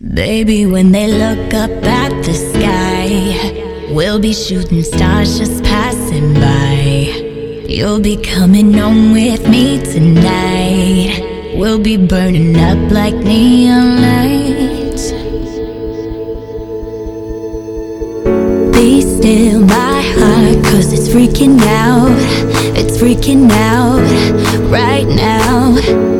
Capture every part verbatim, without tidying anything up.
Baby, when they look up at the sky, we'll be shooting stars just passing by. You'll be coming home with me tonight. We'll be burning up like neon lights. Be still my heart, cause it's freaking out. It's freaking out right now.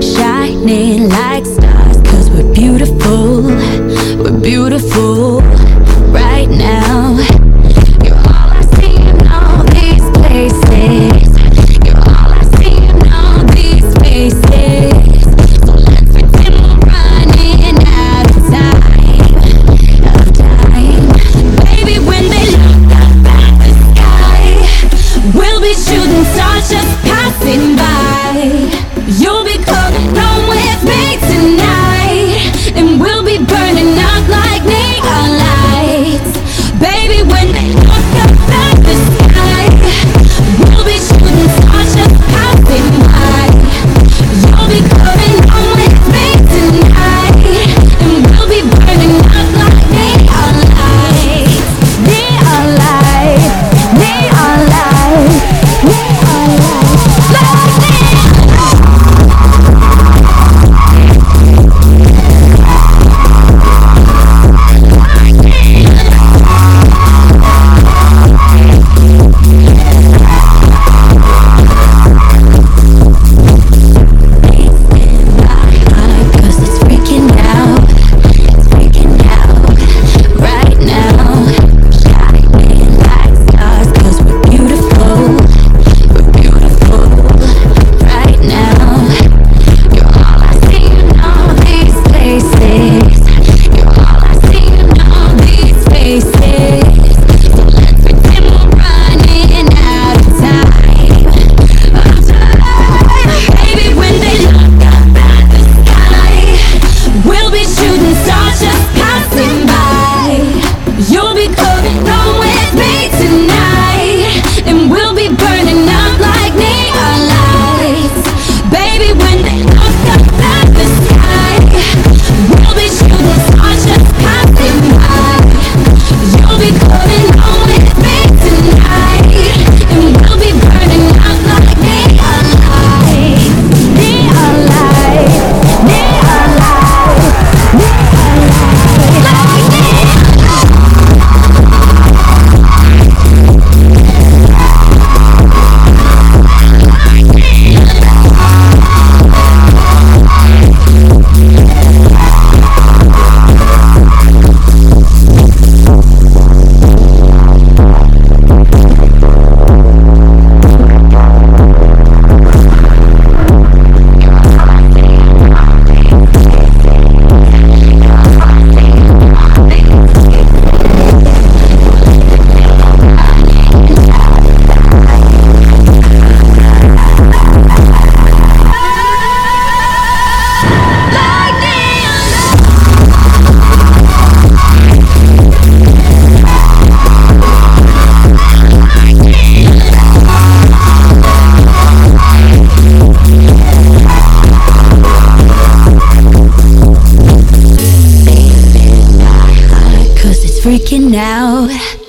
Shining like stars, cause we're beautiful. We're beautiful right now. You're all I see in all these places. You're all I see in all these faces. So let's pretend we're running out of time. Of time. Baby, when they look up at the sky, we'll be shooting stars just passing by. You'll be coming home with me tonight, and we'll be burning up like neon lights. Baby, when they look up at the sky, we'll be shooting stars just passing by. You'll be coming home with me tonight, and we'll be burning up like neon lights. Neon lights, neon lights, neon lights, like neon. Freaking out.